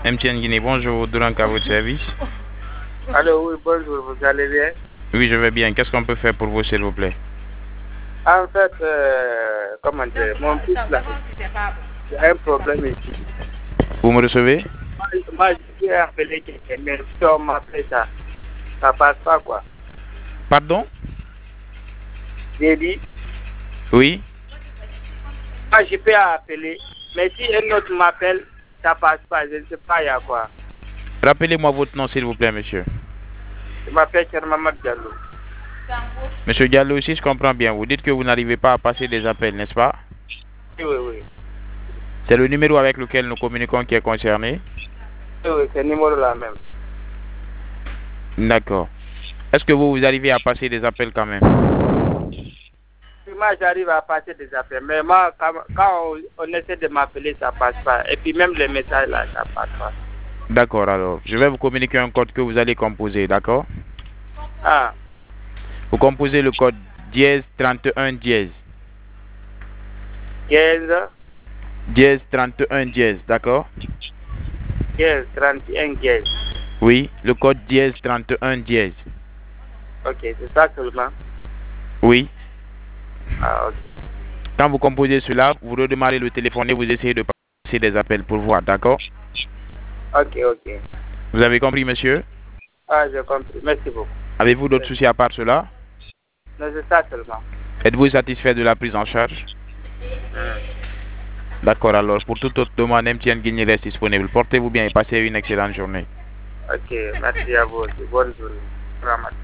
MTN Guinée, bonjour, Durank à votre service. Allô, oui, bonjour, vous allez bien? Oui, je vais bien. Qu'est-ce qu'on peut faire pour vous, s'il vous plaît? En fait, comment dire, mon fils là, il a un problème ici. Vous me recevez? Moi, je suis appelé quelqu'un, mais si on m'appelle ça passe pas quoi. Pardon? J'ai dit, Oui? moi je peux appeler, mais si un autre m'appelle, ça passe pas, je ne sais pas, il y a quoi. Rappelez-moi votre nom, s'il vous plaît, monsieur. Je m'appelle Kermamat Diallo. Monsieur Diallo, si je comprends bien, vous dites que vous n'arrivez pas à passer des appels, n'est-ce pas? Oui, oui, oui. C'est le numéro avec lequel nous communiquons qui est concerné? Oui, oui, c'est le numéro là même. D'accord. Est-ce que vous arrivez à passer des appels quand même? Moi, j'arrive à passer des appels, mais moi, quand on essaie de m'appeler, ça passe pas. Et puis même les messages là, ça passe pas. D'accord, alors. Je vais vous communiquer un code que vous allez composer, d'accord? Ah, Vous composez le code dièse 31 dièse. 15, Dièse 31 dièse, d'accord? 15, 31, 15. Oui, le code dièse 31 dièse. Ok, c'est ça seulement. Oui. Ah, ok. Quand vous composez cela, vous redémarrez le téléphone et vous essayez de passer des appels pour voir, d'accord? Ok, ok. Vous avez compris, monsieur? Ah, j'ai compris. Merci beaucoup. Avez-vous d'autres soucis à part cela? Non, c'est ça seulement. Êtes-vous satisfait de la prise en charge? D'accord, alors pour toute autre demande, MTN Guinée reste disponible. Portez-vous bien et passez une excellente journée. Ok, merci à vous aussi. Bonne journée. Vraiment.